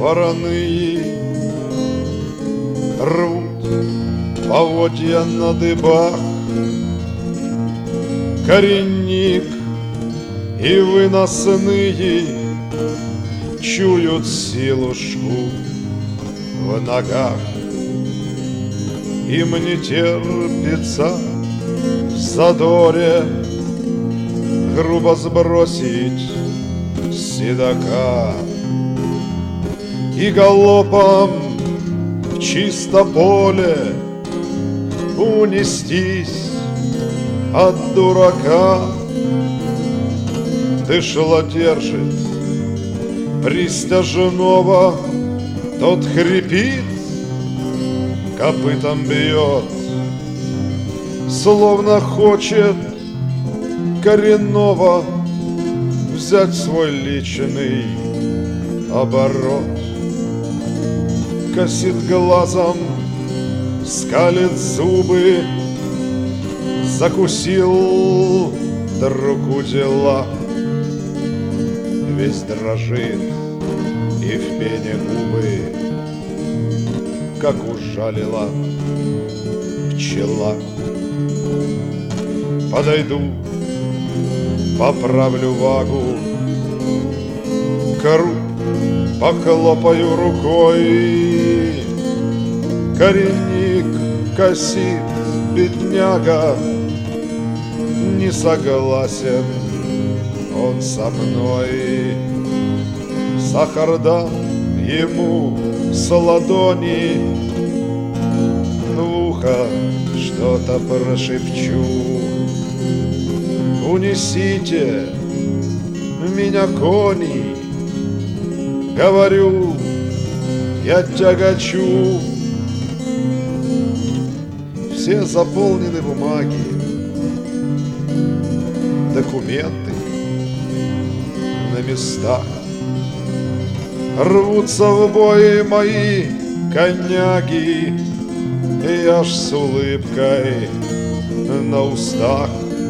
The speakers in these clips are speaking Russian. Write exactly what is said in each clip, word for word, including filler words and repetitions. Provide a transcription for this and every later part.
вороные рвут поводья на дыбах. Коренник и выносные чуют силушку в ногах. Им не терпится в задоре грубо сбросить седока и галопом в чисто поле унестись от дурака. Дышло держит пристяжного, тот хрипит, копытом бьет, словно хочет коренного взять свой личный оборот. Косит глазом, скалит зубы, закусил руку дела. Весь дрожит и в пене губы, как ужалила пчела. Подойду, поправлю вагу, кору похлопаю рукой. Коренник косит, бедняга, не согласен он со мной. Сахар дам ему с ладони, в ухо что-то прошепчу. Унесите меня, кони, говорю, я тягачу. Все заполнены бумаги, документы на местах. Рвутся в бой мои коняги, и аж с улыбкой на устах.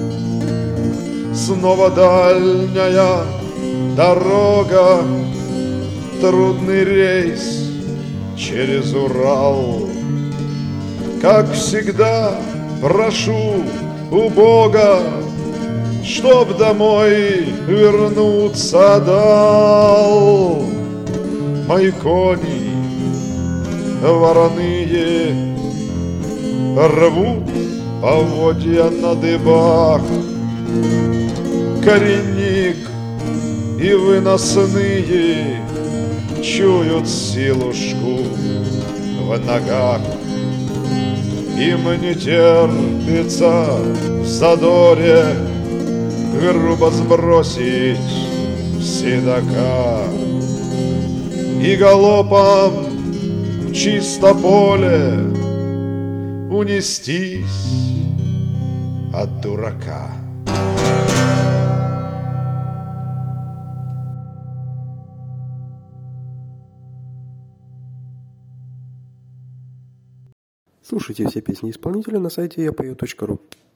Снова дальняя дорога, трудный рейс через Урал. Как всегда прошу у Бога, чтоб домой вернуться дал. Мои кони вороные рвут поводья на дыбах. Коренник и выносные чуют силушку в ногах. Им не терпится в задоре грубо сбросить седока и галопом в чисто поле унестись от дурака. Слушайте все песни исполнителя на сайте я пою точка ру.